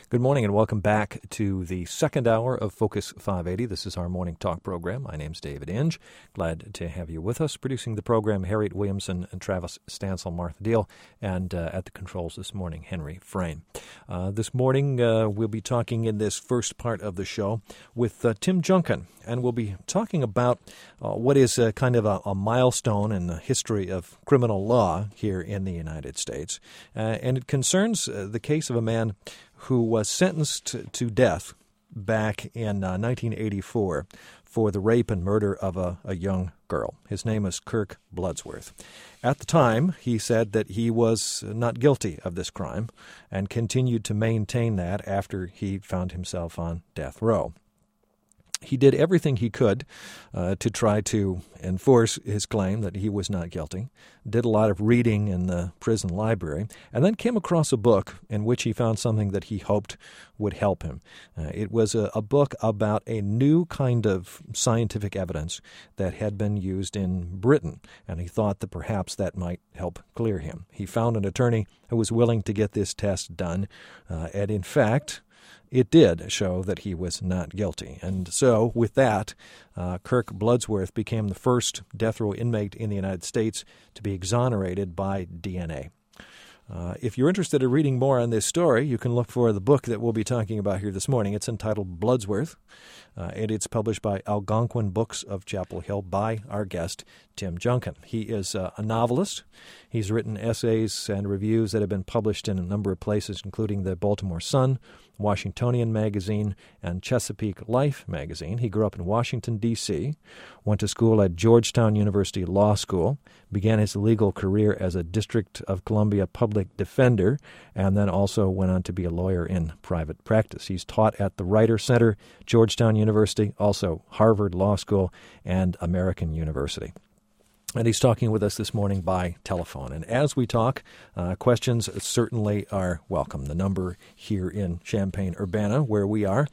Good morning and welcome back to the second hour of Focus 580. This is our morning talk program. My name's David Inge. Glad to have you with us. Producing the program, Harriet Williamson and Travis Stansel, Martha Deal, and at the controls this morning, Henry Frame. This morning, we'll be talking in this first part of the show with Tim Junkin, and we'll be talking about what is kind of a milestone in the history of criminal law here in the United States. And it concerns the case of a man who was sentenced to death back in 1984 for the rape and murder of a young girl. His name is Kirk Bloodsworth. At the time, he said that he was not guilty of this crime and continued to maintain that after he found himself on death row. He did everything he could to try to enforce his claim that he was not guilty, did a lot of reading in the prison library, and then came across a book in which he found something that he hoped would help him. It was a book about a new kind of scientific evidence that had been used in Britain, and he thought that perhaps that might help clear him. He found an attorney who was willing to get this test done, and in fact, it did show that he was not guilty. And so, with that, Kirk Bloodsworth became the first death row inmate in the United States to be exonerated by DNA. If you're interested in reading more on this story, you can look for the book that we'll be talking about here this morning. It's entitled Bloodsworth, and it's published by Algonquin Books of Chapel Hill by our guest, Tim Junkin. He is a novelist. He's written essays and reviews that have been published in a number of places, including the Baltimore Sun, Washingtonian Magazine, and Chesapeake Life Magazine. He grew up in Washington, D.C., went to school at Georgetown University Law School, began his legal career as a District of Columbia public defender, and then also went on to be a lawyer in private practice. He's taught at the Writer Center, Georgetown University, also Harvard Law School, and American University. And he's talking with us this morning by telephone. And as we talk, questions certainly are welcome. The number here in Champaign-Urbana, where we are,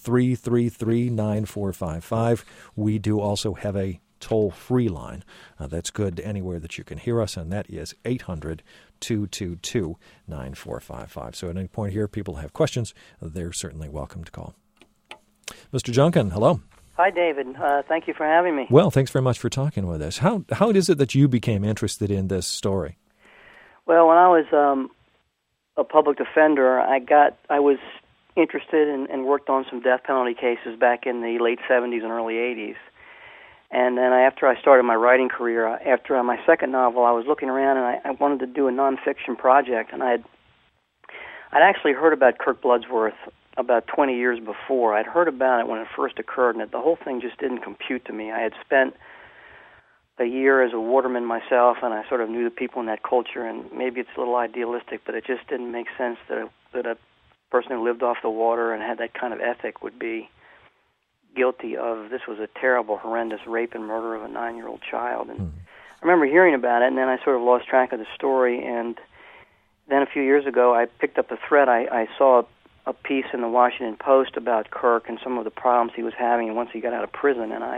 333-9455. We do also have a toll-free line that's good anywhere that you can hear us, and that is 800-222-9455. So at any point here, people have questions, they're certainly welcome to call. Mr. Junkin, hello. Hi, David. Thank you for having me. Well, thanks very much for talking with us. How is it that you became interested in this story? Well, when I was a public defender, I was interested and worked on some death penalty cases back in the late 70s and early 80s. And then after I started my writing career, after my second novel, I was looking around and I wanted to do a nonfiction project. And I'd actually heard about Kirk Bloodsworth about 20 years before. I'd heard about it when it first occurred, and the whole thing just didn't compute to me. I had spent a year as a waterman myself, and I sort of knew the people in that culture, and maybe it's a little idealistic, but it just didn't make sense that a person who lived off the water and had that kind of ethic would be guilty of, this was a terrible, horrendous rape and murder of a 9-year-old child. And I remember hearing about it, and then I sort of lost track of the story, and then a few years ago I picked up the thread. I saw a piece in the Washington Post about Kirk and some of the problems he was having once he got out of prison, and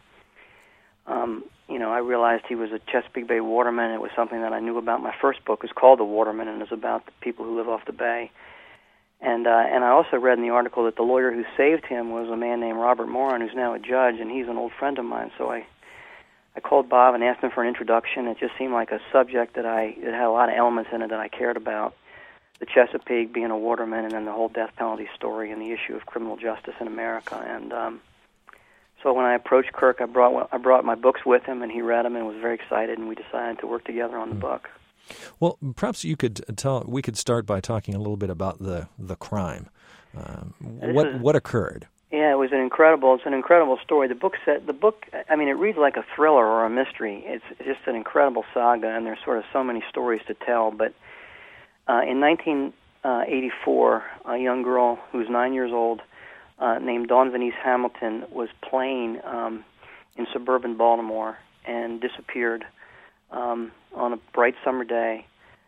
I realized he was a Chesapeake Bay waterman. It was something that I knew about. My first book is called The Waterman, and it's about the people who live off the bay. And I also read in the article that the lawyer who saved him was a man named Robert Moran, who's now a judge, and he's an old friend of mine. So I called Bob and asked him for an introduction. It just seemed like a subject that had a lot of elements in it that I cared about. The Chesapeake, being a waterman, and then the whole death penalty story and the issue of criminal justice in America. And so when I approached Kirk, I brought my books with him, and he read them and was very excited, and we decided to work together on the book. Well, perhaps we could start by talking a little bit about the crime. What occurred? Yeah, it's an incredible story. The book, it reads like a thriller or a mystery. It's just an incredible saga, and there's sort of so many stories to tell, but in 1984, a young girl who's 9 years old named Dawn Venice Hamilton was playing in suburban Baltimore and disappeared on a bright summer day.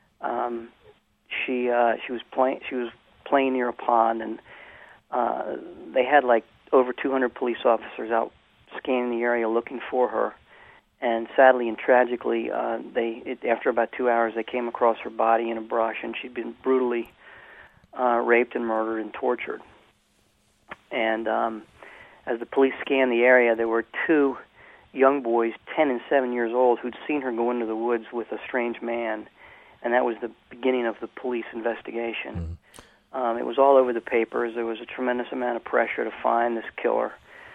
She was playing near a pond, and they had like over 200 police officers out scanning the area looking for her. And sadly and tragically, after about 2 hours, they came across her body in a brush, and she'd been brutally raped and murdered and tortured. And as the police scanned the area, there were two young boys, 10 and 7 years old, who'd seen her go into the woods with a strange man, and that was the beginning of the police investigation. It was all over the papers. There was a tremendous amount of pressure to find this killer.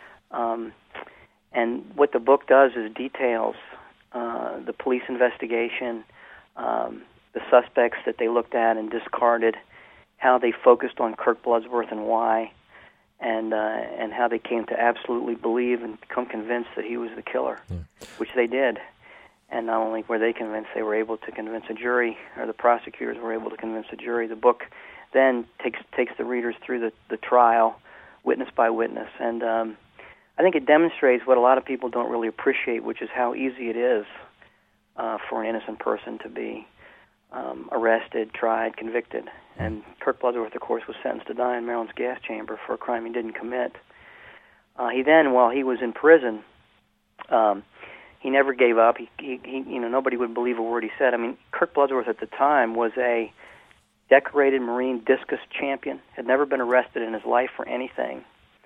And what the book does is details the police investigation, the suspects that they looked at and discarded, how they focused on Kirk Bloodsworth and why, and how they came to absolutely believe and become convinced that he was the killer, which they did. And not only were they convinced, they were able to convince a jury, or the prosecutors were able to convince a jury. The book then takes the readers through the trial, witness by witness, and I think it demonstrates what a lot of people don't really appreciate, which is how easy it is for an innocent person to be arrested, tried, convicted. And Kirk Bloodsworth, of course, was sentenced to die in Maryland's gas chamber for a crime he didn't commit. He then, while he was in prison, he never gave up. He nobody would believe a word he said. I mean, Kirk Bloodsworth at the time was a decorated Marine discus champion, had never been arrested in his life for anything.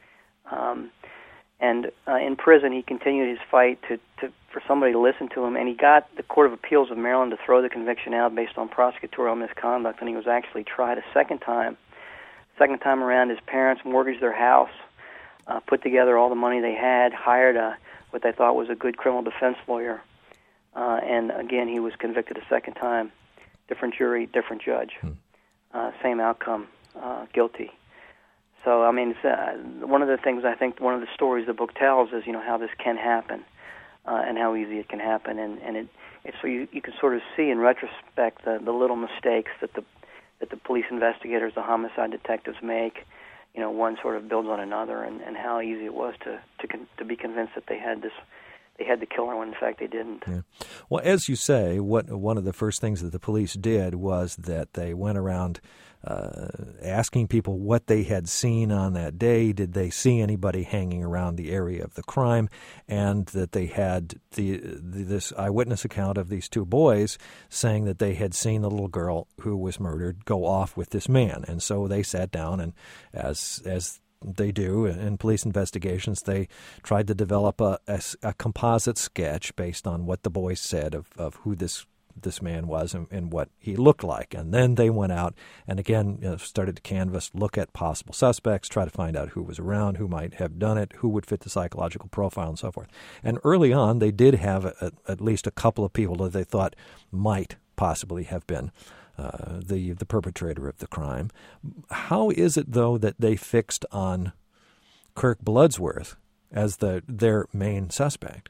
And in prison, he continued his fight for somebody to listen to him, and he got the Court of Appeals of Maryland to throw the conviction out based on prosecutorial misconduct, and he was actually tried a second time. Second time around, his parents mortgaged their house, put together all the money they had, hired what they thought was a good criminal defense lawyer, and again, he was convicted a second time. Different jury, different judge. Same outcome, guilty. So, I mean, it's, one of the things I think, one of the stories the book tells is, how this can happen and how easy it can happen. And it's so you can sort of see in retrospect the little mistakes that the police investigators, the homicide detectives make. One sort of builds on another, and how easy it was to be convinced that they had the killer when in fact they didn't. Yeah. Well, as you say, one of the first things that the police did was that they went around asking people what they had seen on that day. Did they see anybody hanging around the area of the crime? And that they had this eyewitness account of these two boys saying that they had seen the little girl who was murdered go off with this man. And so they sat down, and as they do in police investigations, they tried to develop a composite sketch based on what the boys said of who this man was and what he looked like. And then they went out and again started to canvass, look at possible suspects, try to find out who was around, who might have done it, who would fit the psychological profile, and so forth. And early on, they did have at least a couple of people that they thought might possibly have been the perpetrator of the crime. How is it, though, that they fixed on Kirk Bloodsworth as their main suspect?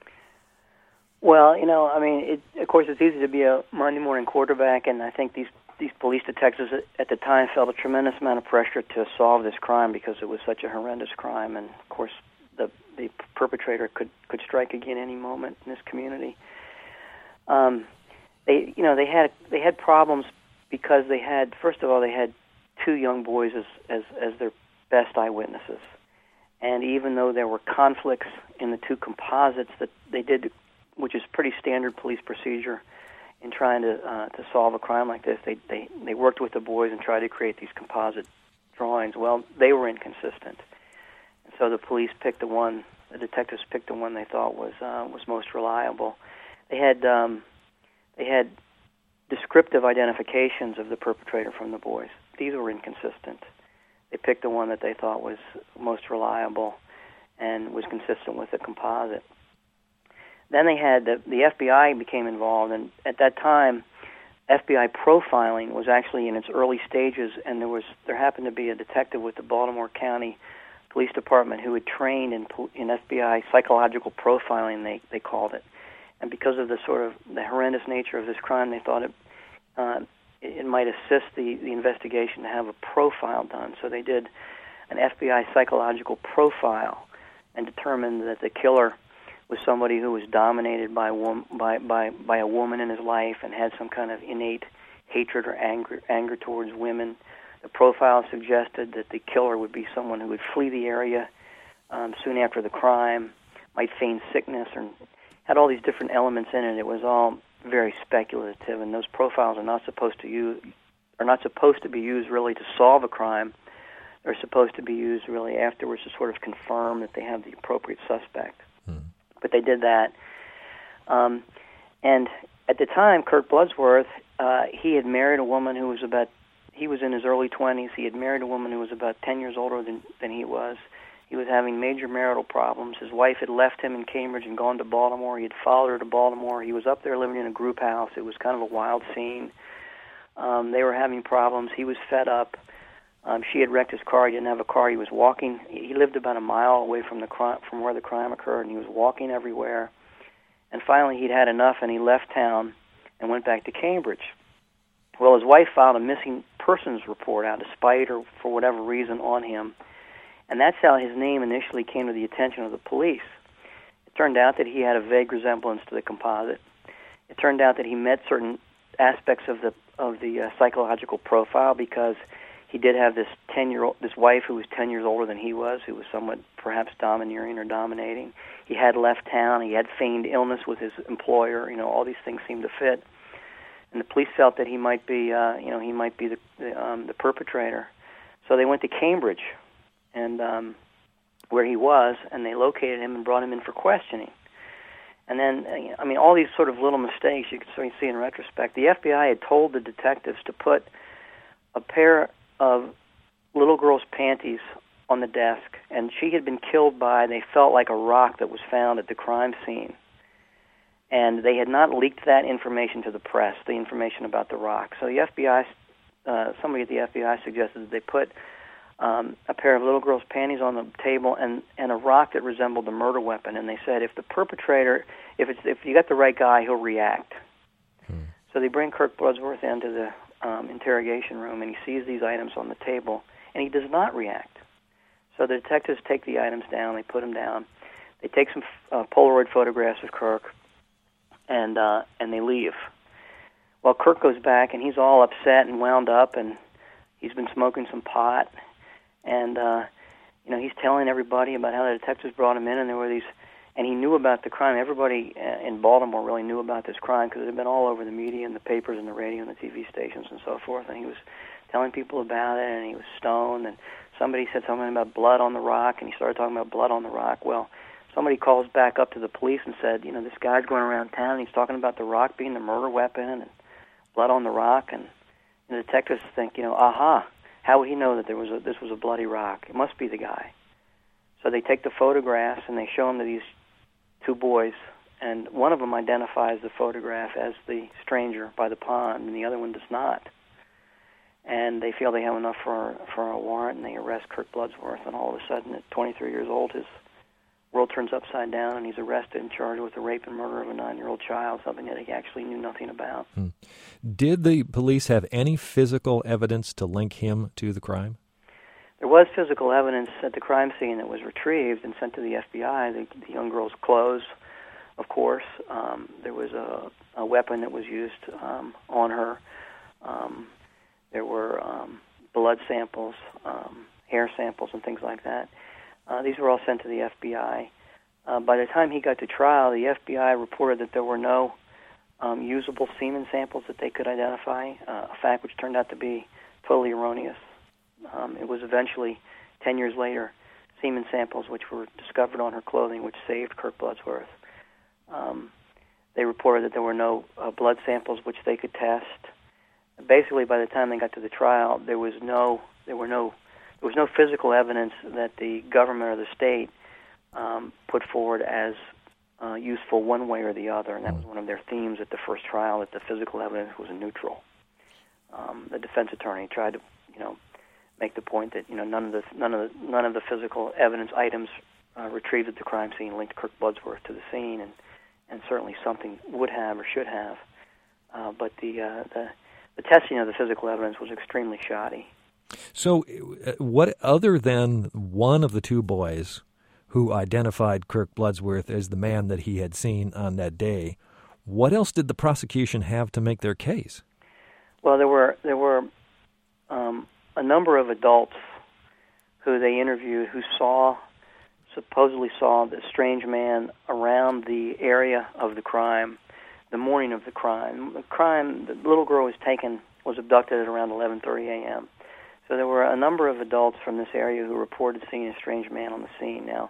Well, of course, it's easy to be a Monday morning quarterback, and I think these police detectives at the time felt a tremendous amount of pressure to solve this crime because it was such a horrendous crime, and of course, the perpetrator could strike again any moment in this community. They had problems because first of all they had two young boys as their best eyewitnesses, and even though there were conflicts in the two composites that they did, which is pretty standard police procedure in trying to solve a crime like this, they worked with the boys and tried to create these composite drawings. Well, they were inconsistent, and so the detectives picked the one they thought was most reliable. They had descriptive identifications of the perpetrator from the boys. These were inconsistent. They picked the one that they thought was most reliable and was consistent with the composite. Then they had the FBI became involved, and at that time, FBI profiling was actually in its early stages, and there happened to be a detective with the Baltimore County Police Department who had trained in FBI psychological profiling, they called it. And because of the horrendous nature of this crime, they thought it might assist the investigation to have a profile done. So they did an FBI psychological profile and determined that the killer was somebody who was dominated by a woman in his life and had some kind of innate hatred or anger towards women. The profile suggested that the killer would be someone who would flee the area soon after the crime, might feign sickness, or had all these different elements in it. It was all very speculative, and those profiles are not supposed to are not supposed to be used really to solve a crime. They're supposed to be used really afterwards to sort of confirm that they have the appropriate suspect. But they did that. And at the time, Kirk Bloodsworth, he had married a woman who was he was in his early 20s. He had married a woman who was about 10 years older than he was. He was having major marital problems. His wife had left him in Cambridge and gone to Baltimore. He had followed her to Baltimore. He was up there living in a group house. It was kind of a wild scene. They were having problems. He was fed up. She had wrecked his car. He didn't have a car. He was walking. He lived about a mile away from where the crime occurred, and he was walking everywhere. And finally, he'd had enough, and he left town and went back to Cambridge. Well, his wife filed a missing persons report out of spite or for whatever reason on him, and that's how his name initially came to the attention of the police. It turned out that he had a vague resemblance to the composite. It turned out that he met certain aspects of the psychological profile because he did have this wife who was 10 years older than he was, who was somewhat perhaps domineering or dominating. He had left town. He had feigned illness with his employer. All these things seemed to fit. And the police felt that he might be the perpetrator. So they went to Cambridge, and where he was, and they located him and brought him in for questioning. And then, all these sort of little mistakes you can certainly see in retrospect. The FBI had told the detectives to put a pair of little girl's panties on the desk, and she had been killed by, they felt like a rock that was found at the crime scene. And they had not leaked that information to the press, the information about the rock. So the FBI, somebody at the FBI suggested that they put a pair of little girl's panties on the table and a rock that resembled a murder weapon. And they said, if the perpetrator, if you got the right guy, he'll react. So they bring Kirk Bloodsworth into the interrogation room, and he sees these items on the table, and he does not react. So the detectives take the items down, they put them down, they take some Polaroid photographs of Kirk, and they leave. Well, Kirk goes back, and he's all upset and wound up, and he's been smoking some pot, and he's telling everybody about how the detectives brought him in, and there were these, and he knew about the crime. Everybody in Baltimore really knew about this crime because it had been all over the media and the papers and the radio and the TV stations and so forth, and he was telling people about it, and he was stoned, and somebody said something about blood on the rock, and he started talking about blood on the rock. Well, somebody calls back up to the police and said, this guy's going around town, and he's talking about the rock being the murder weapon and blood on the rock, and the detectives think, aha, how would he know that this was a bloody rock? It must be the guy. So they take the photographs, and they show them to these two boys, and one of them identifies the photograph as the stranger by the pond, and the other one does not. And they feel they have enough for a warrant, and they arrest Kirk Bloodsworth, and all of a sudden, at 23 years old, his world turns upside down, and he's arrested and charged with the rape and murder of a 9-year-old child, something that he actually knew nothing about. Did the police have any physical evidence to link him to the crime? There was physical evidence at the crime scene that was retrieved and sent to the FBI. The young girl's clothes, of course. There was a weapon that was used on her. There were blood samples, hair samples, and things like that. These were all sent to the FBI. By the time he got to trial, the FBI reported that there were no usable semen samples that they could identify, a fact which turned out to be totally erroneous. It was eventually, 10 years later, semen samples which were discovered on her clothing, which saved Kirk Bloodsworth. They reported that there were no blood samples which they could test. Basically, by the time they got to the trial, there was no physical evidence that the government or the state put forward as useful one way or the other, and that was one of their themes at the first trial, that the physical evidence was neutral. The defense attorney tried to, make the point that none of the physical evidence items retrieved at the crime scene linked Kirk Bloodsworth to the scene, and certainly something would have or should have, but the testing of the physical evidence was extremely shoddy. So, what other than one of the two boys who identified Kirk Bloodsworth as the man that he had seen on that day, what else did the prosecution have to make their case? Well, there were a number of adults who they interviewed who supposedly saw the strange man around the area of the crime, the morning of the crime. The little girl was taken was abducted at around 11:30 a.m. So there were a number of adults from this area who reported seeing a strange man on the scene. Now,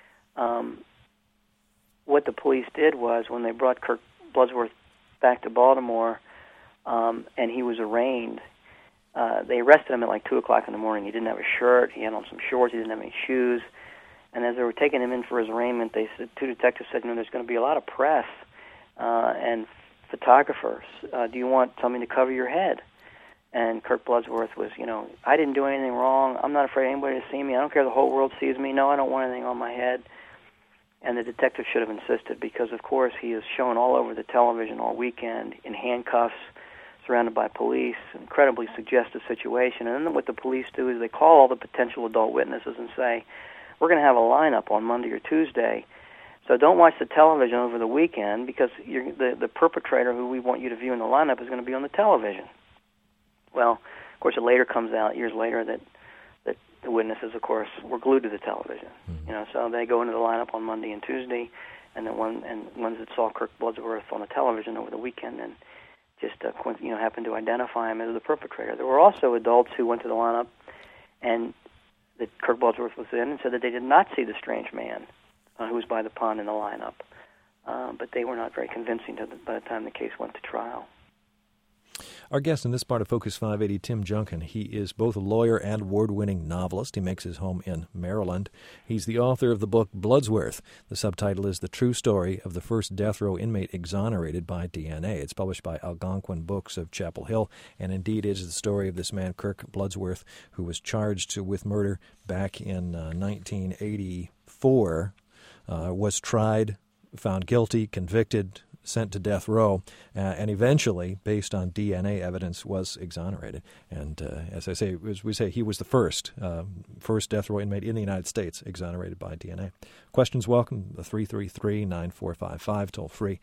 what the police did was when they brought Kirk Bloodsworth back to Baltimore and he was arraigned, they arrested him at like 2 o'clock in the morning. He didn't have a shirt. He had on some shorts. He didn't have any shoes. And as they were taking him in for his arraignment, two detectives said, there's going to be a lot of press and photographers. Do you want something to cover your head? And Kirk Bloodsworth was, I didn't do anything wrong. I'm not afraid of anybody to see me. I don't care if the whole world sees me. No, I don't want anything on my head. And the detective should have insisted because, of course, he is shown all over the television all weekend in handcuffs, surrounded by police, incredibly suggestive situation. And then what the police do is they call all the potential adult witnesses and say, we're going to have a lineup on Monday or Tuesday, so don't watch the television over the weekend because the perpetrator who we want you to view in the lineup is going to be on the television. Well, of course, it later comes out, years later, that the witnesses, of course, were glued to the television. Mm-hmm. So they go into the lineup on Monday and Tuesday, and then ones that saw Kirk Bloodsworth on the television over the weekend and just happened to identify him as the perpetrator. There were also adults who went to the lineup and that Kirk Bloodsworth was in and said that they did not see the strange man who was by the pond in the lineup, but they were not very convincing by the time the case went to trial. Our guest in this part of Focus 580, Tim Junkin, he is both a lawyer and award-winning novelist. He makes his home in Maryland. He's the author of the book Bloodsworth. The subtitle is The True Story of the First Death Row Inmate Exonerated by DNA. It's published by Algonquin Books of Chapel Hill, and indeed is the story of this man, Kirk Bloodsworth, who was charged with murder back in 1984, was tried, found guilty, convicted, sent to death row, and eventually, based on DNA evidence, was exonerated. And as I say, he was the first death row inmate in the United States exonerated by DNA. Questions welcome, 333-9455, toll free,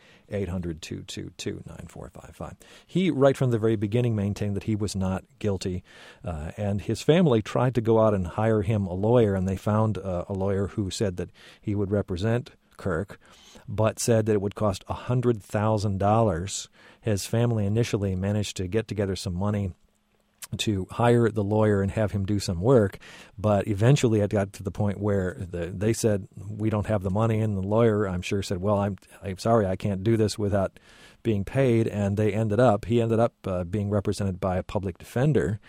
800-222-9455. He, right from the very beginning, maintained that he was not guilty, and his family tried to go out and hire him a lawyer, and they found a lawyer who said that he would represent Kirk, but said that it would cost $100,000. His family initially managed to get together some money to hire the lawyer and have him do some work, but eventually it got to the point where they said, we don't have the money, and the lawyer, I'm sure, said, well, I'm sorry, I can't do this without being paid, and he ended up being represented by a public defender.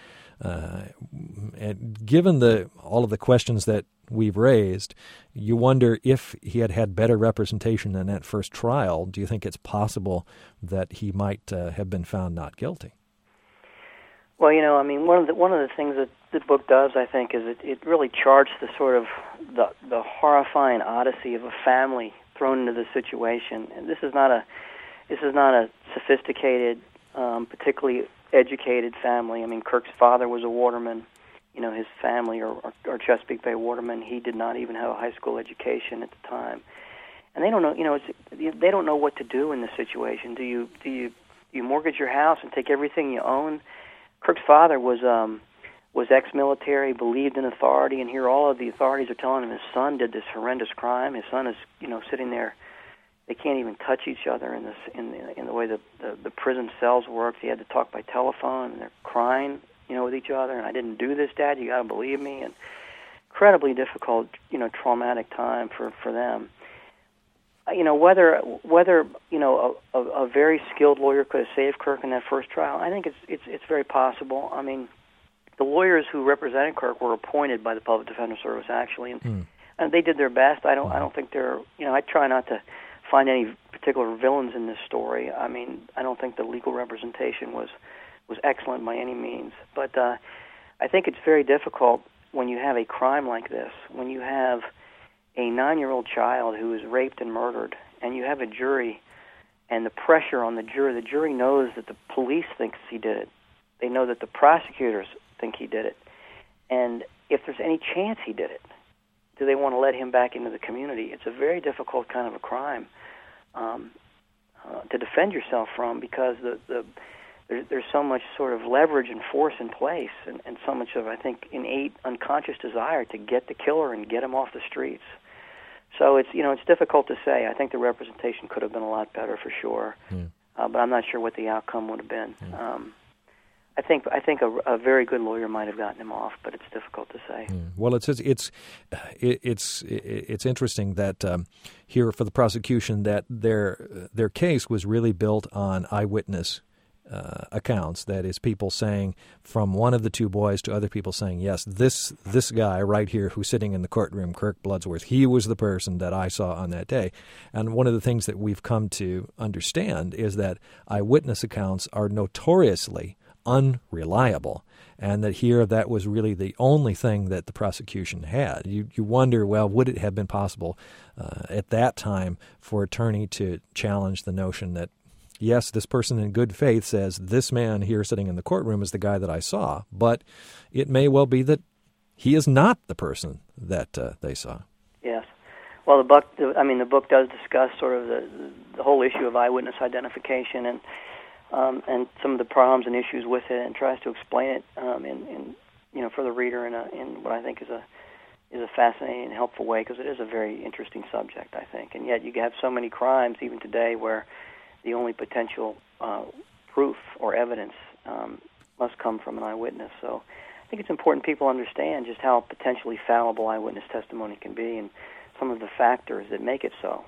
And given all of the questions that we've raised, you wonder if he had had better representation in that first trial. Do you think it's possible that he might have been found not guilty? Well, one of the things that the book does, I think, is it really charts the sort of the horrifying odyssey of a family thrown into the situation. And this is not a sophisticated, particularly educated family. I mean, Kirk's father was a waterman. His family are Chesapeake Bay watermen. He did not even have a high school education at the time, and they don't know. They don't know what to do in this situation. Do you mortgage your house and take everything you own? Kirk's father was ex-military, believed in authority, and here all of the authorities are telling him his son did this horrendous crime. His son is sitting there. They can't even touch each other in the way the prison cells work. He had to talk by telephone, and they're crying, with each other. And I didn't do this, Dad. You got to believe me. And incredibly difficult, traumatic time for them. Whether a very skilled lawyer could have saved Kirk in that first trial, I think it's very possible. I mean, the lawyers who represented Kirk were appointed by the Public Defender Service actually, and they did their best. I don't think they're. I try not to find any particular villains in this story. I mean, I don't think the legal representation was excellent by any means. But I think it's very difficult when you have a crime like this, when you have a 9-year-old child who is raped and murdered, and you have a jury, and the pressure on the jury knows that the police thinks he did it. They know that the prosecutors think he did it. And if there's any chance he did it, do they want to let him back into the community? It's a very difficult kind of a crime to defend yourself from, because there's so much sort of leverage and force in place, and so much of, I think, innate unconscious desire to get the killer and get him off the streets. So it's difficult to say. I think the representation could have been a lot better for sure, but I'm not sure what the outcome would have been. I think a very good lawyer might have gotten him off, but it's difficult to say. Well, it's interesting that here for the prosecution that their case was really built on eyewitness accounts. That is, people saying from one of the two boys to other people saying, yes, this guy right here who's sitting in the courtroom, Kirk Bloodsworth, he was the person that I saw on that day. And one of the things that we've come to understand is that eyewitness accounts are notoriously unreliable, and that here that was really the only thing that the prosecution had. You wonder, well, would it have been possible at that time for attorney to challenge the notion that, yes, this person in good faith says this man here sitting in the courtroom is the guy that I saw, but it may well be that he is not the person that they saw. Yes. Well, the book does discuss sort of the whole issue of eyewitness identification and some of the problems and issues with it, and tries to explain it for the reader in what I think is a fascinating and helpful way, because it is a very interesting subject, I think. And yet you have so many crimes even today where the only potential proof or evidence must come from an eyewitness. So I think it's important people understand just how potentially fallible eyewitness testimony can be and some of the factors that make it so.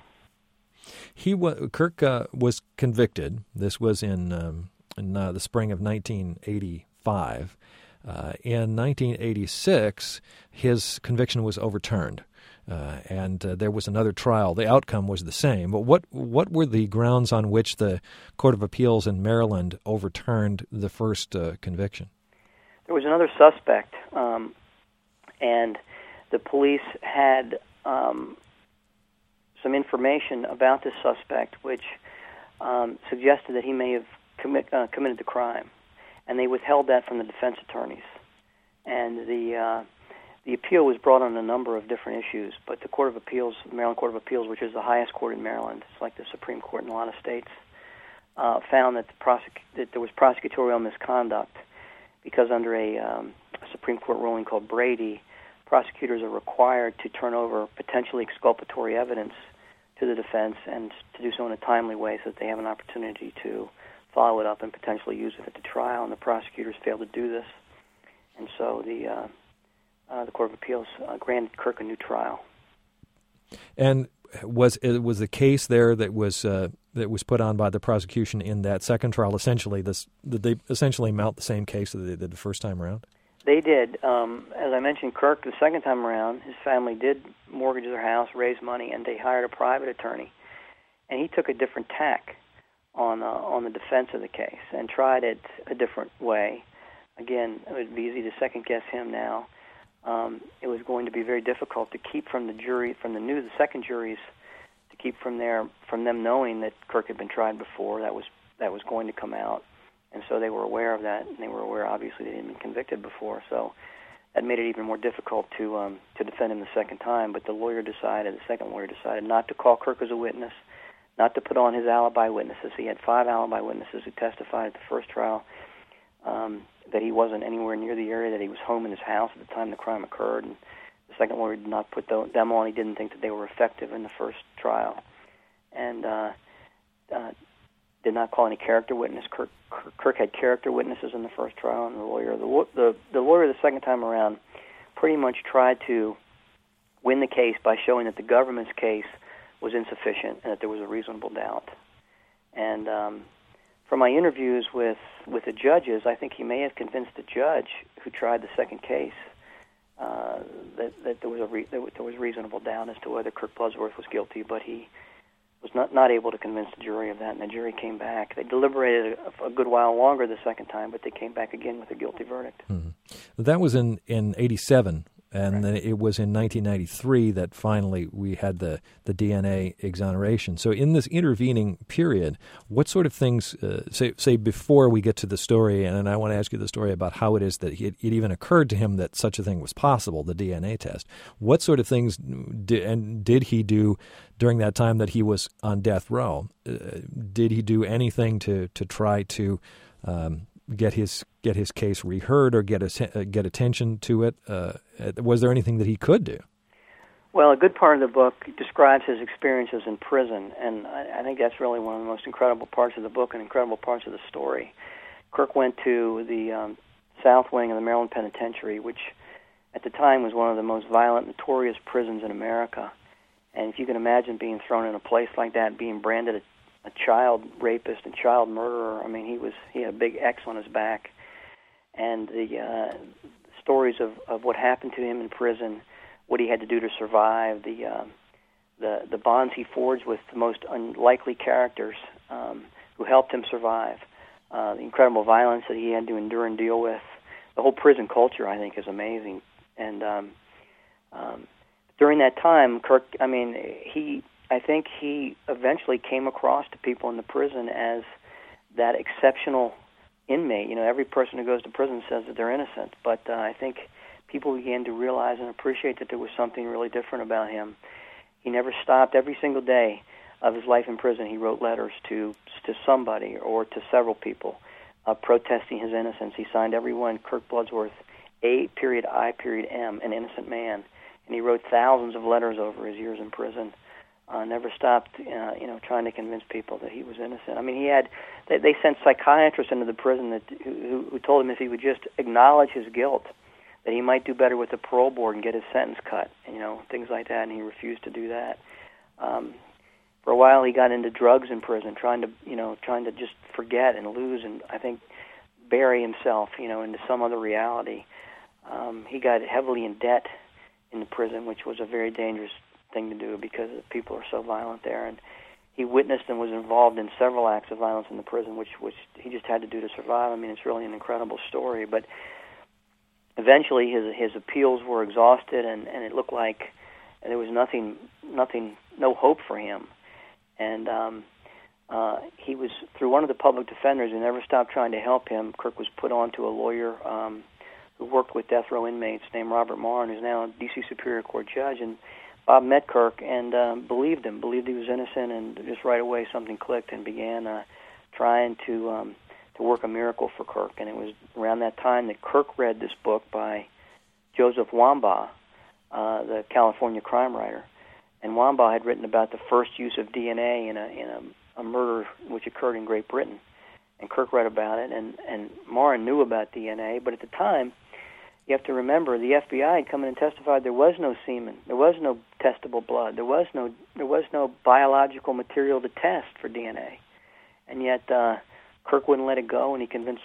Kirk was convicted. This was in the spring of 1985. In 1986, his conviction was overturned, and there was another trial. The outcome was the same. But what were the grounds on which the Court of Appeals in Maryland overturned the first conviction? There was another suspect, and the police had some information about this suspect, which suggested that he may have committed the crime, and they withheld that from the defense attorneys. And the appeal was brought on a number of different issues, but the Court of Appeals, the Maryland Court of Appeals, which is the highest court in Maryland, it's like the Supreme Court in a lot of states, found that that there was prosecutorial misconduct, because under a Supreme Court ruling called Brady, prosecutors are required to turn over potentially exculpatory evidence to the defense, and to do so in a timely way so that they have an opportunity to follow it up and potentially use it at the trial. And the prosecutors failed to do this, and so the Court of Appeals granted Kirk a new trial. And was the case there that was put on by the prosecution in that second trial essentially did they essentially mount the same case that they did the first time around? They did. As I mentioned, Kirk, the second time around, his family did mortgage their house, raise money, and they hired a private attorney. And he took a different tack on the defense of the case and tried it a different way. Again, it would be easy to second-guess him now. It was going to be very difficult to keep from the jury, the second juries, to keep from them knowing that Kirk had been tried before. That was going to come out. And so they were aware of that, and they were aware, obviously, they hadn't been convicted before. So that made it even more difficult to defend him the second time. But the second lawyer decided not to call Kirk as a witness, not to put on his alibi witnesses. He had 5 alibi witnesses who testified at the first trial that he wasn't anywhere near the area, that he was home in his house at the time the crime occurred. And the second lawyer did not put them on. He didn't think that they were effective in the first trial. And did not call any character witness. Kirk had character witnesses in the first trial, and the lawyer the second time around pretty much tried to win the case by showing that the government's case was insufficient and that there was a reasonable doubt. And from my interviews with the judges, I think he may have convinced the judge who tried the second case that there was reasonable doubt as to whether Kirk Bloodsworth was guilty, but he was not able to convince the jury of that, and the jury came back. They deliberated a good while longer the second time, but they came back again with a guilty verdict. Mm-hmm. That was in 87, and then it was in 1993 that finally we had the DNA exoneration. So in this intervening period, what sort of things, say before we get to the story, and I want to ask you the story about how it is that it even occurred to him that such a thing was possible, the DNA test. What sort of things did he do during that time that he was on death row? Did he do anything to try to get his case reheard or get attention to it? Was there anything that he could do? Well, a good part of the book describes his experiences in prison, and I think that's really one of the most incredible parts of the book and incredible parts of the story. Kirk went to the South Wing of the Maryland Penitentiary, which at the time was one of the most violent, notorious prisons in America. And if you can imagine being thrown in a place like that, being branded a child rapist and child murderer, I mean, he had a big X on his back. And the stories of what happened to him in prison, what he had to do to survive, the bonds he forged with the most unlikely characters who helped him survive, the incredible violence that he had to endure and deal with. The whole prison culture, I think, is amazing. And during that time, Kirk, I think he eventually came across to people in the prison as that exceptional inmate. You know, every person who goes to prison says that they're innocent, but I think people began to realize and appreciate that there was something really different about him. He never stopped. Every single day of his life in prison, he wrote letters to somebody or to several people protesting his innocence. He signed every one, Kirk Bloodsworth, A.I.M., an innocent man. And he wrote thousands of letters over his years in prison. Never stopped, trying to convince people that he was innocent. I mean, they sent psychiatrists into the prison who told him if he would just acknowledge his guilt, that he might do better with the parole board and get his sentence cut, things like that, and he refused to do that. For a while, he got into drugs in prison, trying to just forget and lose, and I think bury himself, into some other reality. He got heavily in debt in the prison, which was a very dangerous thing to do because people are so violent there. And he witnessed and was involved in several acts of violence in the prison, which he just had to do to survive. I mean, it's really an incredible story. But eventually, his appeals were exhausted, and it looked like there was no hope for him. And he was, through one of the public defenders who never stopped trying to help him, Kirk was put on to a lawyer who worked with death row inmates named Robert Martin, who's now a D.C. Superior Court judge. And Bob met Kirk and believed he was innocent, and just right away something clicked and began trying to work a miracle for Kirk. And it was around that time that Kirk read this book by Joseph Wambaugh, the California crime writer. And Wambaugh had written about the first use of DNA in a murder which occurred in Great Britain. And Kirk read about it, and Martin knew about DNA, but at the time, you have to remember, the FBI had come in and testified there was no semen, there was no testable blood, there was no biological material to test for DNA, and yet Kirk wouldn't let it go, and he convinced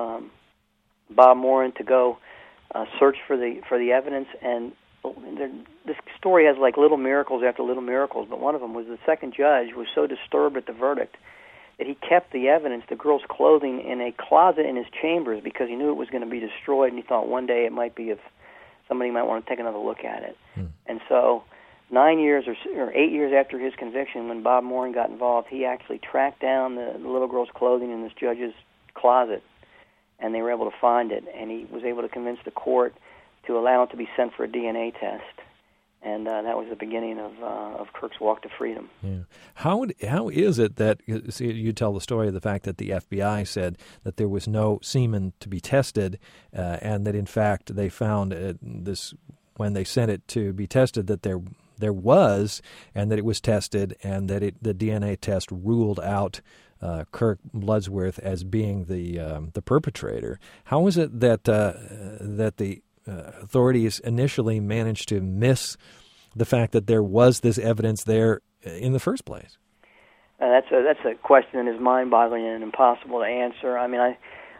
Bob Moran to go search for the evidence. And this story has like little miracles after little miracles, but one of them was the second judge was so disturbed at the verdict that he kept the evidence, the girl's clothing, in a closet in his chambers because he knew it was going to be destroyed, and he thought one day it might be if somebody might want to take another look at it. And so 9 years or 8 years after his conviction, when Bob Moran got involved, he actually tracked down the little girl's clothing in this judge's closet, and they were able to find it, and he was able to convince the court to allow it to be sent for a DNA test. And that was the beginning of Kirk's walk to freedom. Yeah. How is it that, you tell the story of the fact that the FBI said that there was no semen to be tested, and that in fact they found this when they sent it to be tested that there was, and that it was tested, and that the DNA test ruled out Kirk Bloodsworth as being the perpetrator. How is it that the authorities initially managed to miss the fact that there was this evidence there in the first place? That's a question that is mind-boggling and impossible to answer. I mean,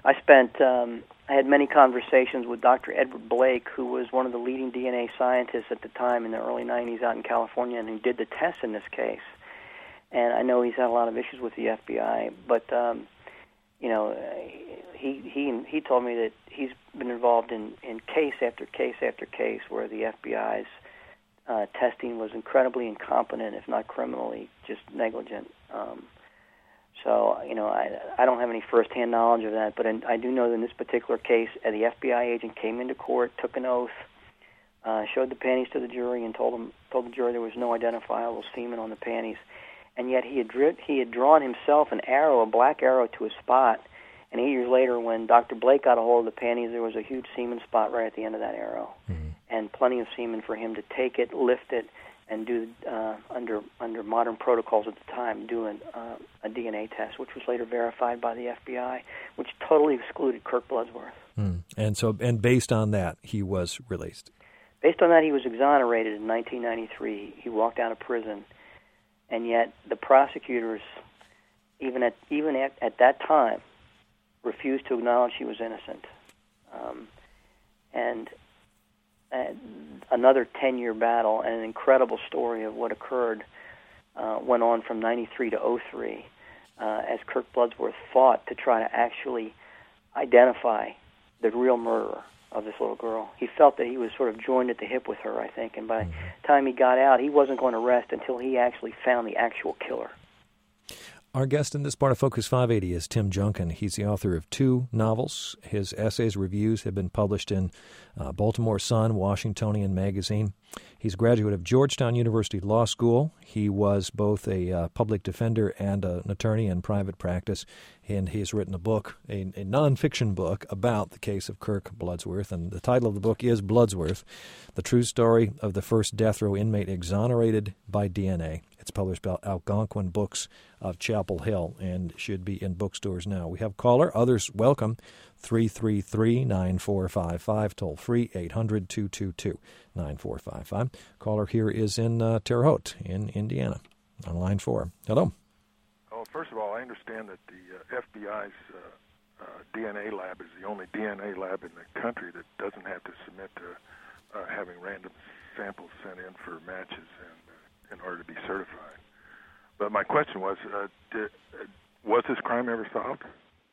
I had many conversations with Dr. Edward Blake, who was one of the leading DNA scientists at the time in the early 90s out in California, and who did the tests in this case. And I know he's had a lot of issues with the FBI, but he told me that he's been involved in case after case after case where the FBI's testing was incredibly incompetent, if not criminally just negligent. So I don't have any first-hand knowledge of that, but I do know that in this particular case, the FBI agent came into court, took an oath, showed the panties to the jury, and told the jury there was no identifiable semen on the panties. And yet he had drawn himself an arrow, a black arrow, to a spot. And 8 years later, when Dr. Blake got a hold of the panties, there was a huge semen spot right at the end of that arrow, and plenty of semen for him to take it, lift it, and do under modern protocols at the time, do a DNA test, which was later verified by the FBI, which totally excluded Kirk Bloodsworth. And based on that, he was released. Based on that, he was exonerated in 1993. He walked out of prison, and yet the prosecutors, even at that time, refused to acknowledge he was innocent. And another 10-year battle and an incredible story of what occurred went on from 93 to 03 as Kirk Bloodsworth fought to try to actually identify the real murderer of this little girl. He felt that he was sort of joined at the hip with her, I think, and by the time he got out, he wasn't going to rest until he actually found the actual killer. Our guest in this part of Focus 580 is Tim Junkin. He's the author of 2 novels. His essays, reviews have been published in Baltimore Sun, Washingtonian Magazine. He's a graduate of Georgetown University Law School. He was both a public defender and an attorney in private practice, and he has written a book, a nonfiction book, about the case of Kirk Bloodsworth, and the title of the book is Bloodsworth, The True Story of the First Death Row Inmate Exonerated by DNA. It's published by Algonquin Books of Chapel Hill and should be in bookstores now. We have a caller. Others welcome. 333-9455, toll free, 800-222-9455. Caller here is in Terre Haute in Indiana on line 4. Hello. Oh, first of all, I understand that the FBI's DNA lab is the only DNA lab in the country that doesn't have to submit to having random samples sent in for matches and in order to be certified. But my question was, was this crime ever solved?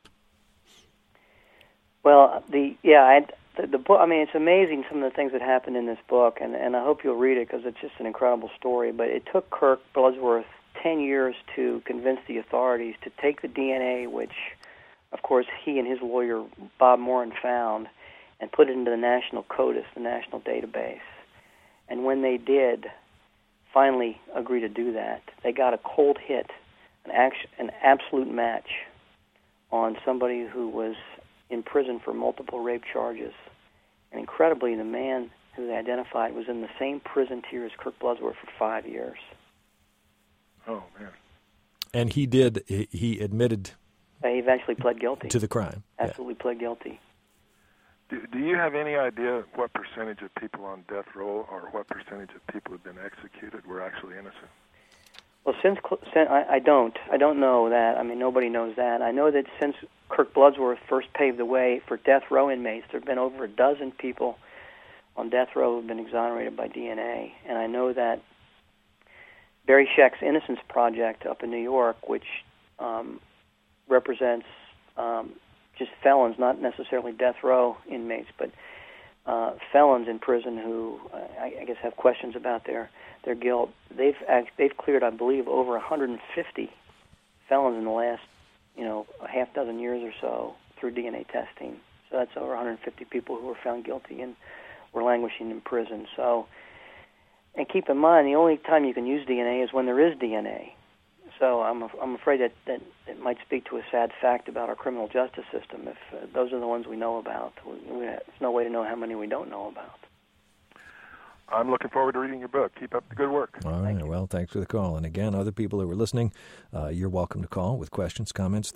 Well, the book. I mean, it's amazing some of the things that happened in this book, and I hope you'll read it because it's just an incredible story. But it took Kirk Bloodsworth 10 years to convince the authorities to take the DNA, which, of course, he and his lawyer Bob Moran found, and put it into the National CODIS, the national database. And when they did finally agree to do that, they got a cold hit, an absolute match on somebody who was in prison for multiple rape charges. And incredibly, the man who they identified was in the same prison tier as Kirk Bloodsworth for 5 years. Oh, man. And he admitted... He eventually pled guilty. To the crime. Absolutely pled guilty. Do you have any idea what percentage of people on death row or what percentage of people who have been executed were actually innocent? Well, I don't know that. I mean, nobody knows that. I know that since Kirk Bloodsworth first paved the way for death row inmates, there have been over a dozen people on death row who have been exonerated by DNA. And I know that Barry Scheck's Innocence Project up in New York, which represents just felons, not necessarily death row inmates, but felons in prison who I guess have questions about their guilt. They've cleared, I believe, over 150 felons in the last a half dozen years or so through DNA testing. So that's over 150 people who were found guilty and were languishing in prison. So, and keep in mind, the only time you can use DNA is when there is DNA. So I'm afraid that it might speak to a sad fact about our criminal justice system. If those are the ones we know about, there's no way to know how many we don't know about. I'm looking forward to reading your book. Keep up the good work. All right. Well, thanks for the call. And again, other people who are listening, you're welcome to call with questions, comments,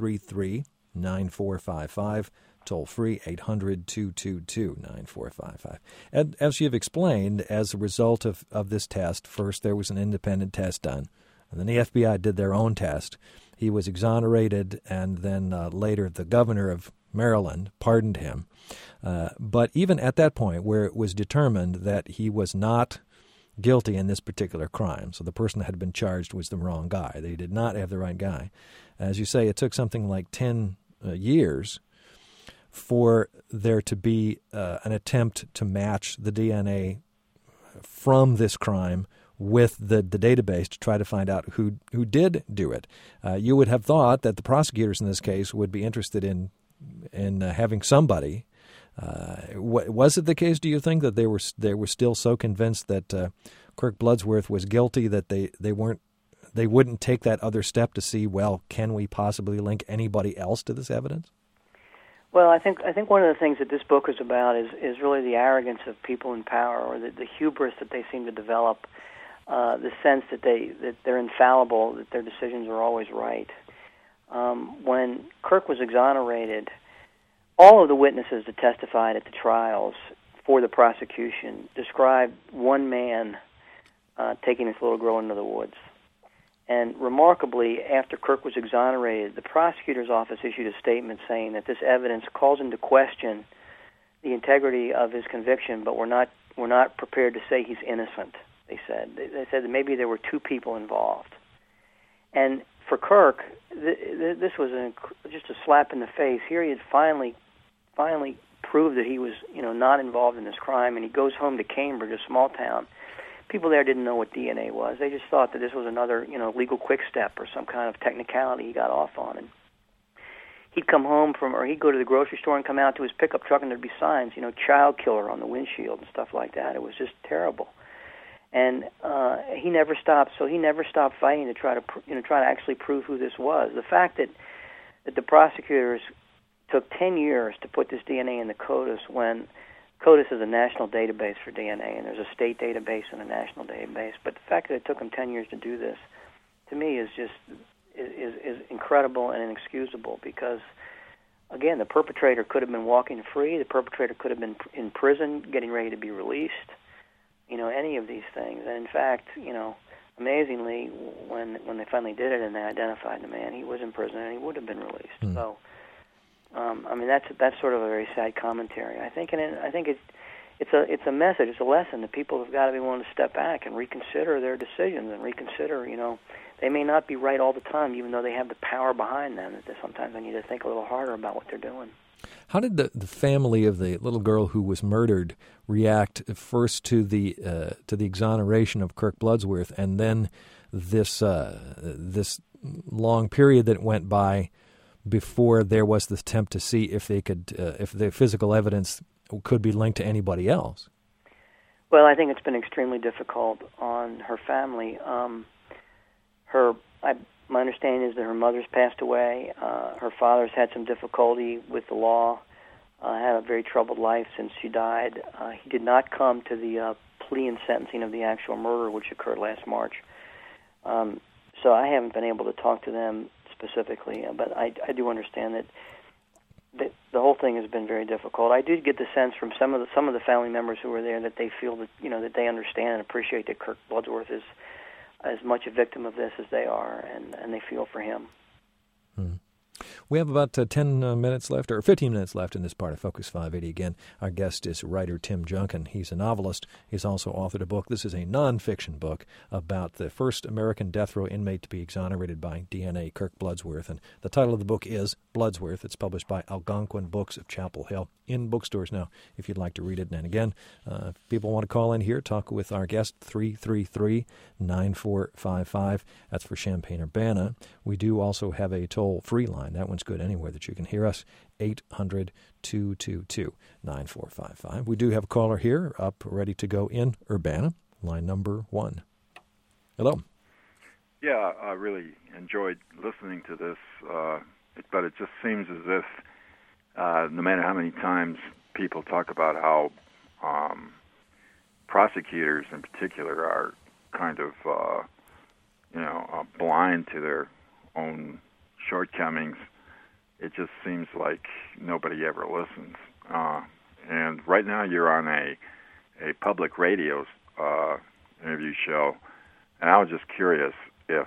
333-9455. Toll free, 800-222-9455. And as you've explained, as a result of this test, first there was an independent test done. And then the FBI did their own test. He was exonerated, and then later the governor of Maryland pardoned him. But even at that point, where it was determined that he was not guilty in this particular crime, so the person that had been charged was the wrong guy. They did not have the right guy. As you say, it took something like 10 years for there to be an attempt to match the DNA from this crime with the database to try to find out who did do it. You would have thought that the prosecutors in this case would be interested in having somebody. Was it the case, do you think, that they were still so convinced that Kirk Bloodsworth was guilty that they wouldn't take that other step to see, well, can we possibly link anybody else to this evidence? Well, I think one of the things that this book is about is really the arrogance of people in power, or the hubris that they seem to develop the sense that they're infallible, that their decisions are always right. When Kirk was exonerated, all of the witnesses that testified at the trials for the prosecution described one man taking this little girl into the woods. And remarkably, after Kirk was exonerated, the prosecutor's office issued a statement saying that this evidence calls into question the integrity of his conviction, but we're not prepared to say he's innocent. They said that maybe there were two people involved. And for Kirk, this was just a slap in the face. Here he had finally proved that he was, not involved in this crime, and he goes home to Cambridge, a small town. People there didn't know what DNA was. They just thought that this was another, legal quick step or some kind of technicality he got off on. And he'd come home or he'd go to the grocery store and come out to his pickup truck, and there'd be signs, child killer on the windshield and stuff like that. It was just terrible. And he never stopped. So he never stopped fighting to try to actually prove who this was. The fact that the prosecutors took 10 years to put this DNA in the CODIS, when CODIS is a national database for DNA, and there's a state database and a national database. But the fact that it took them 10 years to do this, to me, is just is incredible and inexcusable. Because, again, the perpetrator could have been walking free. The perpetrator could have been in prison, getting ready to be released. Any of these things. And in fact, amazingly, when they finally did it and they identified the man, he was in prison and he would have been released. Mm. So, that's sort of a very sad commentary. I think it's a message, it's a lesson that people have got to be willing to step back and reconsider their decisions and reconsider. They may not be right all the time, even though they have the power behind them. That sometimes they need to think a little harder about what they're doing. How did the family of the little girl who was murdered react first to the exoneration of Kirk Bloodsworth, and then this long period that went by before there was the attempt to see if they could if the physical evidence could be linked to anybody else? Well, I think it's been extremely difficult on her family. My understanding is that her mother's passed away. Her father's had some difficulty with the law, had a very troubled life since she died. He did not come to the plea and sentencing of the actual murder, which occurred last March. So I haven't been able to talk to them specifically, but I do understand that the whole thing has been very difficult. I did get the sense from some of the family members who were there that they feel that that they understand and appreciate that Kirk Bloodsworth is as much a victim of this as they are, and they feel for him. Hmm. We have about 10 minutes left, or 15 minutes left in this part of Focus 580. Again, our guest is writer Tim Junkin. He's a novelist. He's also authored a book. This is a nonfiction book about the first American death row inmate to be exonerated by DNA, Kirk Bloodsworth. And the title of the book is Bloodsworth. It's published by Algonquin Books of Chapel Hill, in bookstores now, if you'd like to read it. And again, if people want to call in here, talk with our guest, 333-9455. That's for Champaign-Urbana. We do also have a toll-free line. That one's good anywhere that you can hear us, 800-222-9455. We do have a caller here up, ready to go in Urbana, line number 1. Hello. Yeah, I really enjoyed listening to this, but it just seems as if no matter how many times people talk about how prosecutors in particular are kind of, blind to their own shortcomings, it just seems like nobody ever listens. And right now you're on a public radio interview show, and I was just curious if,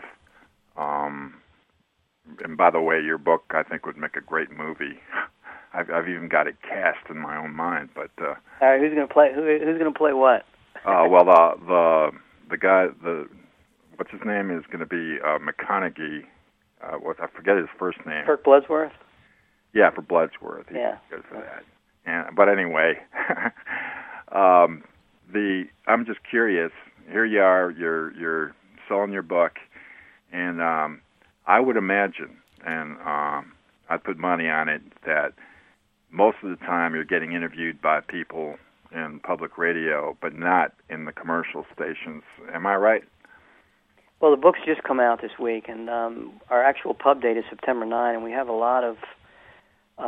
and by the way, your book I think would make a great movie. I've even got it cast in my own mind, but all right, who's going to play? Who's going to play what? Well, the guy, what's his name is going to be McConaughey. I forget his first name. Kirk Bloodsworth. Yeah, for Bloodsworth. He's good for that. But anyway, I'm just curious. Here you are. You're selling your book, and I would imagine, and I'd put money on it, that most of the time you're getting interviewed by people in public radio, but not in the commercial stations. Am I right? Well, the book's just come out this week, and our actual pub date is September 9, and we have a lot of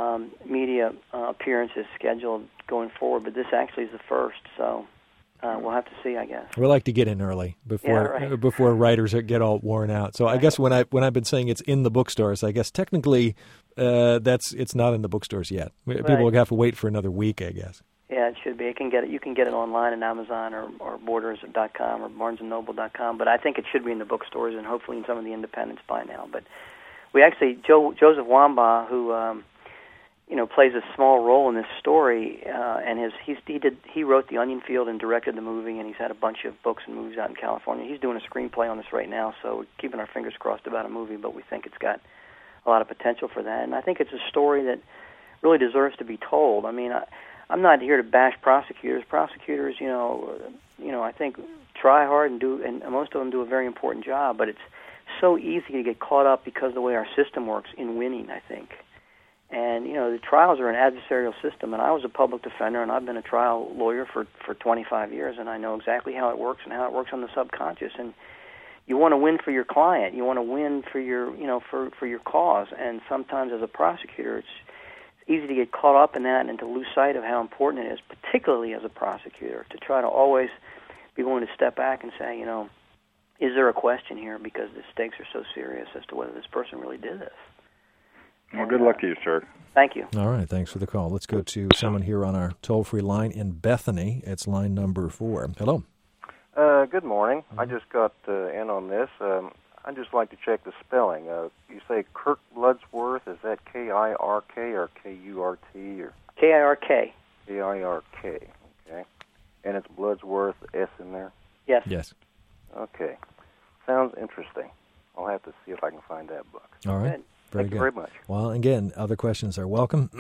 media appearances scheduled going forward, but this actually is the first, so we'll have to see, I guess. We like to get in early before writers get all worn out. So I guess when I've been saying it's in the bookstores, I guess technically it's not in the bookstores yet. People will have to wait for another week, I guess. Yeah, it should be. You can get it online at Amazon or Borders.com or BarnesandNoble.com. But I think it should be in the bookstores and hopefully in some of the independents by now. But we actually Joseph Wambaugh, who plays a small role in this story, and he wrote The Onion Field and directed the movie, and he's had a bunch of books and movies out in California. He's doing a screenplay on this right now, so we're keeping our fingers crossed about a movie, but we think it's got a lot of potential for that. And I think it's a story that really deserves to be told. I mean, I'm not here to bash prosecutors. Prosecutors, I think try hard and most of them do a very important job, but it's so easy to get caught up because of the way our system works in winning, I think. And, the trials are an adversarial system, and I was a public defender, and I've been a trial lawyer for 25 years, and I know exactly how it works and how it works on the subconscious. And you want to win for your client. You want to win for your, for your cause. And sometimes as a prosecutor, it's easy to get caught up in that and to lose sight of how important it is, particularly as a prosecutor, to try to always be willing to step back and say, is there a question here because the stakes are so serious as to whether this person really did this? Well, good luck to you, sir. Thank you. All right, thanks for the call. Let's go to someone here on our toll-free line in Bethany. It's line number 4. Hello. Good morning. I just got in on this. I'd just like to check the spelling. You say Kirk Bloodsworth. Is that K-I-R-K or K-U-R-T? Or K-I-R-K. K-I-R-K, okay. And it's Bloodsworth, S in there? Yes. Yes. Okay. Sounds interesting. I'll have to see if I can find that book. All right. Good. Thank you very much. Well, again, other questions are welcome.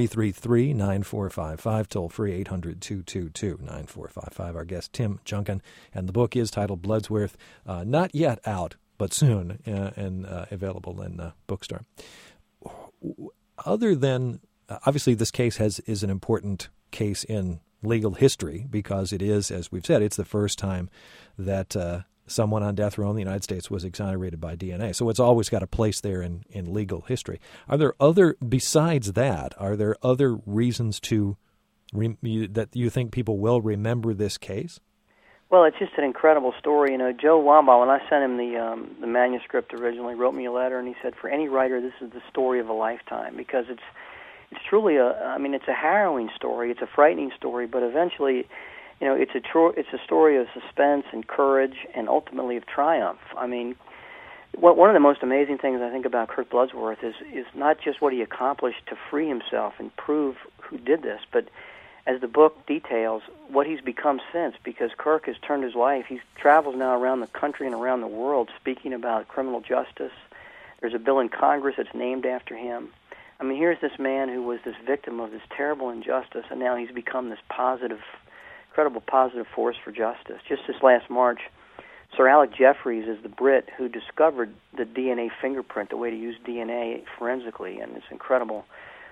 333-9455, toll-free 800-222-9455. Our guest, Tim Junkin, and the book is titled Bloodsworth, not yet out, but soon, and available in the bookstore. Other than, obviously this case is an important case in legal history because it is, as we've said, it's the first time that someone on death row in the United States was exonerated by DNA. So it's always got a place there in legal history. Are there besides that, are there other reasons that you think people will remember this case? Well, it's just an incredible story. Joe Wambaugh, when I sent him the manuscript originally, wrote me a letter, and he said, for any writer, this is the story of a lifetime because it's truly it's a harrowing story. It's a frightening story, but eventually, it's a story of suspense and courage and ultimately of triumph. I mean, one of the most amazing things I think about Kirk Bloodsworth is not just what he accomplished to free himself and prove who did this, but as the book details, what he's become since, because Kirk has turned his life. He travels now around the country and around the world speaking about criminal justice. There's a bill in Congress that's named after him. I mean, here's this man who was this victim of this terrible injustice, and now he's become this incredible positive force for justice. Just this last March, Sir Alec Jeffreys is the Brit who discovered the DNA fingerprint, the way to use DNA forensically, and this incredible,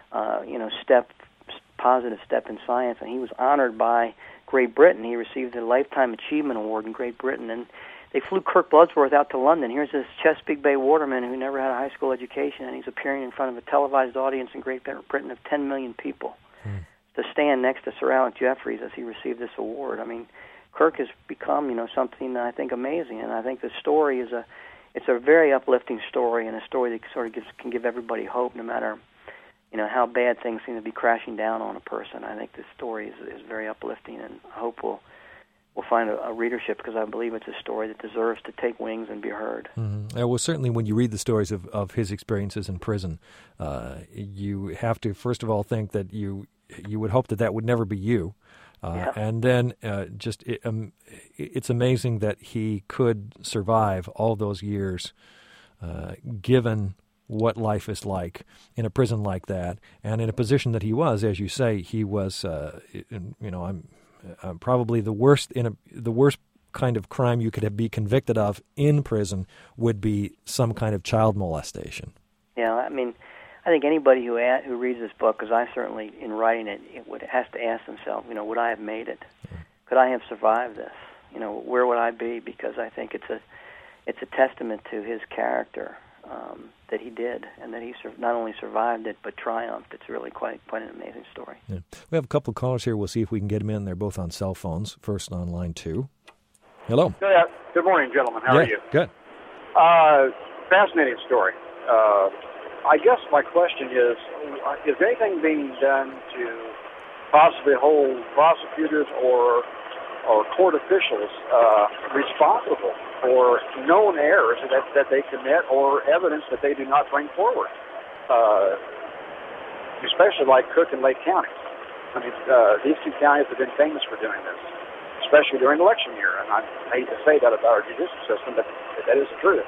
positive step in science. And he was honored by Great Britain. He received a Lifetime Achievement Award in Great Britain, and they flew Kirk Bloodsworth out to London. Here's this Chesapeake Bay waterman who never had a high school education, and he's appearing in front of a televised audience in Great Britain of 10 million people to stand next to Sir Alec Jeffreys as he received this award. I mean, Kirk has become, something I think amazing, and I think the story it's a very uplifting story, and a story that sort of can give everybody hope, no matter, how bad things seem to be crashing down on a person. I think this story is very uplifting, and I hope we'll find a readership because I believe it's a story that deserves to take wings and be heard. Mm-hmm. Well, certainly when you read the stories of his experiences in prison, you have to first of all think that you would hope that would never be you. And then it's amazing that he could survive all those years given what life is like in a prison like that, and in a position that he was, as you say, he was, probably the worst kind of crime you could be convicted of in prison would be some kind of child molestation. Yeah, I mean, I think anybody who reads this book, because I certainly, in writing it, has to ask themselves, would I have made it? Could I have survived this? Where would I be? Because I think it's a testament to his character. he did, and that he not only survived it but triumphed. It's really quite an amazing story. Yeah. We have a couple of callers here. We'll see if we can get them in. They're both on cell phones. First on line 2. Hello. Good morning, gentlemen. How are you? Good. Fascinating story. I guess my question is anything being done to possibly hold prosecutors or court officials responsible for known errors that they commit or evidence that they do not bring forward, especially like Cook and Lake County? I mean, these two counties have been famous for doing this, especially during election year. And I hate to say that about our judicial system, but that is the truth.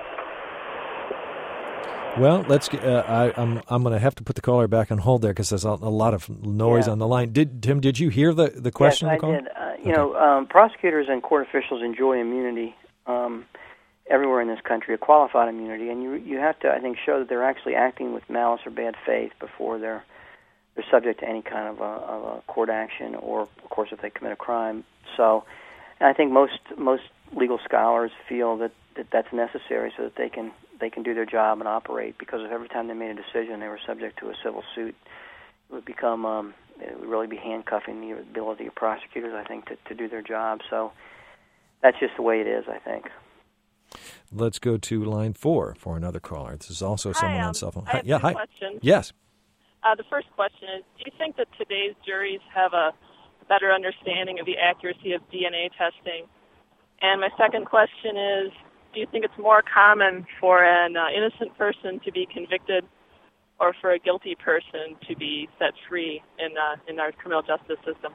Well, let's. I'm going to have to put the caller back on hold there because there's a lot of noise on the line. Tim, did you hear the question? Yes, I did. You know, prosecutors and court officials enjoy immunity everywhere in this country, a qualified immunity, and you have to, I think, show that they're actually acting with malice or bad faith before they're subject to any kind of a court action, or, of course, if they commit a crime. So, and I think most legal scholars feel that that's necessary so that they can do their job and operate, because if every time they made a decision they were subject to a civil suit, it would become it would really be handcuffing the ability of prosecutors, I think, to do their job. So that's just the way it is, I think. Let's go to line 4 for another caller. This is also someone on cell phone. I have two questions. Yes. The first question is, do you think that today's juries have a better understanding of the accuracy of DNA testing? And my second question is, do you think it's more common for an innocent person to be convicted or for a guilty person to be set free in our criminal justice system?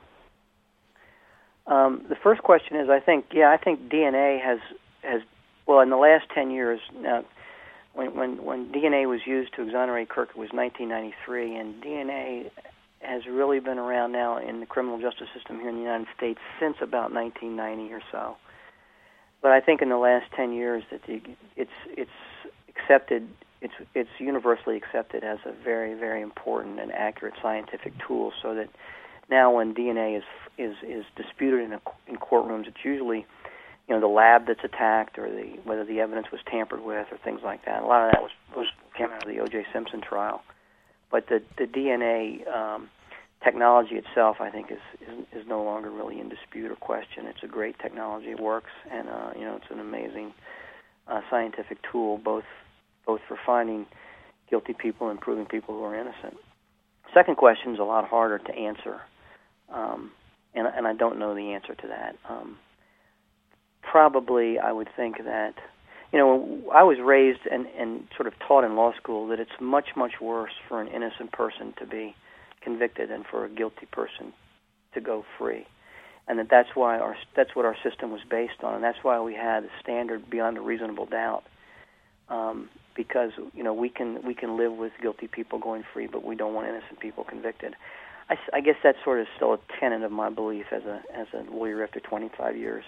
The first question is, I think DNA has well, in the last 10 years, now, when DNA was used to exonerate Kirk, it was 1993, and DNA has really been around now in the criminal justice system here in the United States since about 1990 or so. But I think in the last 10 years that it's accepted, it's universally accepted as a very, very important and accurate scientific tool. So that now when DNA is disputed in courtrooms, it's usually, you know, the lab that's attacked, or whether the evidence was tampered with, or things like that. A lot of that came out of the O.J. Simpson trial. But the DNA technology itself, I think, is no longer really in dispute or question. It's a great technology. It works, and it's an amazing scientific tool, both for finding guilty people and proving people who are innocent. Second question is a lot harder to answer, and I don't know the answer to that. Probably, I would think that, I was raised and sort of taught in law school that it's much, much worse for an innocent person to be convicted than for a guilty person to go free, and that's what our system was based on, and that's why we had the standard beyond a reasonable doubt, because we can live with guilty people going free, but we don't want innocent people convicted. I guess that's sort of still a tenet of my belief as a lawyer after 25 years.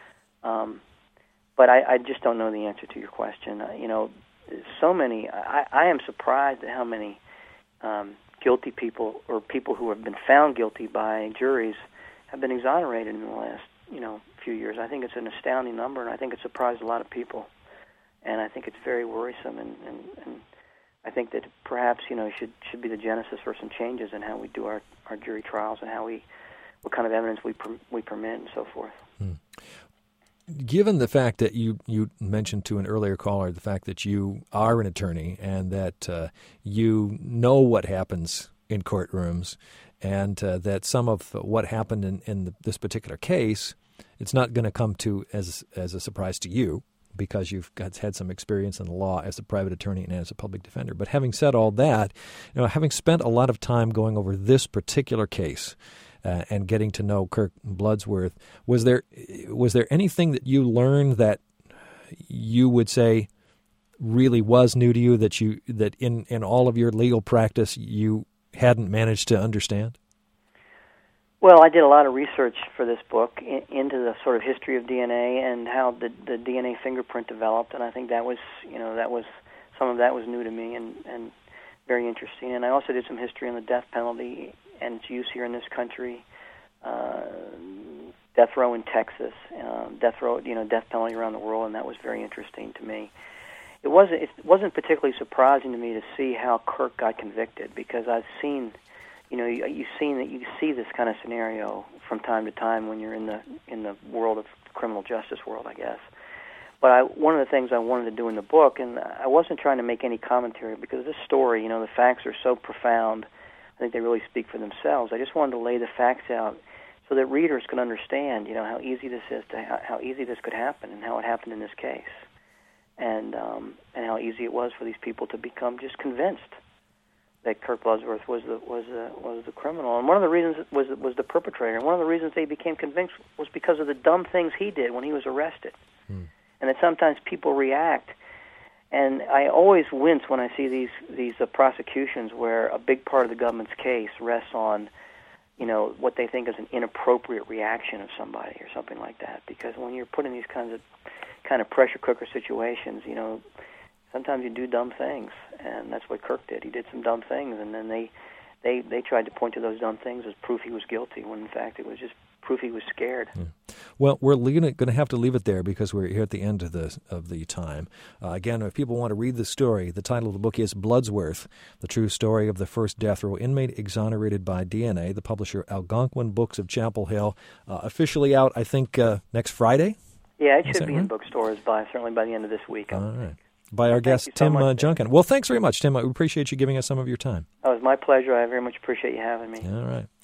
But I just don't know the answer to your question. So many. I am surprised at how many guilty people, or people who have been found guilty by juries, have been exonerated in the last few years. I think it's an astounding number, and I think it surprised a lot of people. And I think it's very worrisome, and I think that perhaps should be the genesis for some changes in how we do our jury trials and what kind of evidence we permit and so forth. Given the fact that you mentioned to an earlier caller the fact that you are an attorney and that you know what happens in courtrooms, and that some of what happened in this particular case, it's not going to come to as a surprise to you, because you've had some experience in the law as a private attorney and as a public defender. But having said all that, having spent a lot of time going over this particular case, and getting to know Kirk Bloodsworth, was there anything that you learned that you would say really was new to you, that in all of your legal practice you hadn't managed to understand? Well, I did a lot of research for this book into the sort of history of DNA and how the DNA fingerprint developed, and I think that was some of that was new to me and very interesting. And I also did some history on the death penalty and its use here in this country, death row in Texas, death penalty around the world, and that was very interesting to me. it wasn't particularly surprising to me to see how Kirk got convicted, because I've seen, you see this kind of scenario from time to time when you're in the world of criminal justice world, I guess. But one of the things I wanted to do in the book, and I wasn't trying to make any commentary, because this story, the facts are so profound. I think they really speak for themselves. I just wanted to lay the facts out so that readers can understand, how easy this is, how easy this could happen, and how it happened in this case, and how easy it was for these people to become just convinced that Kirk Bloodsworth was the criminal. And one of the reasons was the perpetrator. And one of the reasons they became convinced was because of the dumb things he did when he was arrested. And that sometimes people react. And I always wince when I see these prosecutions where a big part of the government's case rests on, what they think is an inappropriate reaction of somebody or something like that. Because when you're put in these kind of pressure cooker situations, sometimes you do dumb things, and that's what Kirk did. He did some dumb things, and then they tried to point to those dumb things as proof he was guilty, when in fact it was just proof he was scared. Well, we're going to have to leave it there because we're here at the end of the time. Again, if people want to read the story, the title of the book is Bloodsworth, The True Story of the First Death Row Inmate Exonerated by DNA. The publisher, Algonquin Books of Chapel Hill. Officially out, I think, next Friday? Yeah, it should be in bookstores certainly by the end of this week. All right. By our guest, Tim Junkin. Well, thanks very much, Tim. I appreciate you giving us some of your time. Oh, it was my pleasure. I very much appreciate you having me. All right.